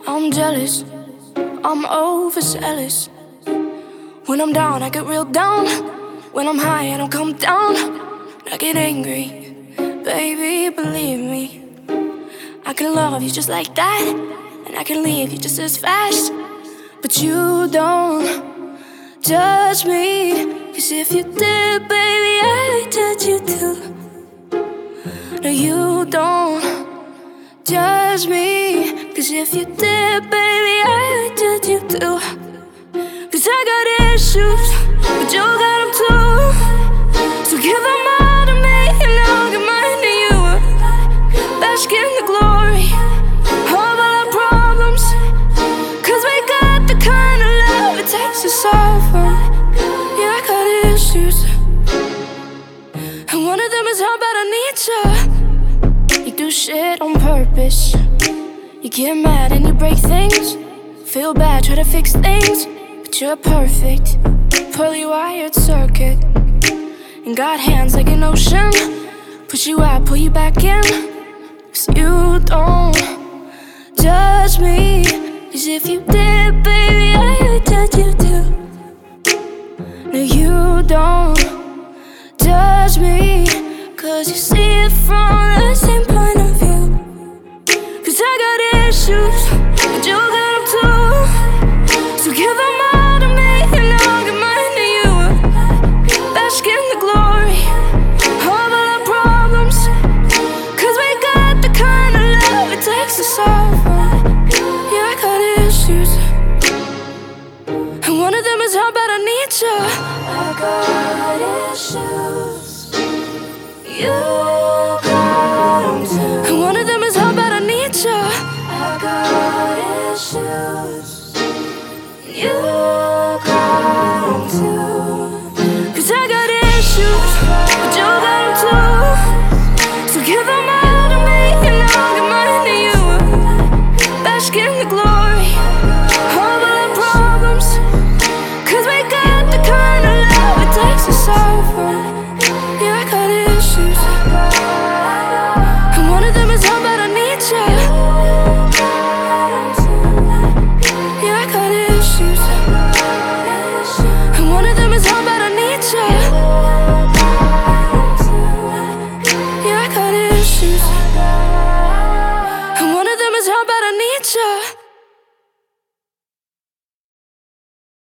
I'm jealous, I'm overzealous. When I'm down, I get real down. When I'm high, I don't come down. I get angry, baby, believe me. I can love you just like that, and I can leave you just as fast. But you don't judge me, 'cause if you did, baby, I'd judge you too. No, you don't judge me, 'cause if you did, baby, I'd judge you too. 'Cause I got issues, but you got them too. So give them all to me, and I'll give mine to you. Bask in the glory of all our problems, 'cause we got the kind of love it takes to solve them. Yeah, I got issues, and one of them is how bad I need you. You do shit on purpose. You get mad and you break things. Feel bad, try to fix things, but you're perfect, poorly wired circuit. And got hands like an ocean. Push you out, pull you back in. 'Cause you don't judge me, 'cause if you did, baby, I'd judge you too. No, you don't judge me, 'cause you see it from the same point of view. 'Cause I got issues, but you got them too. So give them all to me, and I'll give mine to you. Bask in the glory of all our problems, 'cause we got the kind of love it takes to solve them. Yeah, I got issues, and one of them is how bad I need you. I got issues, you got them too. And one of them is how bad I need you. I got issues, you got them too. 'Cause I got issues, but you got them too. So give them all to me, and I'll give mine to you. Bask in the glory of all our problems, 'cause we got the kind of love it takes to solve them.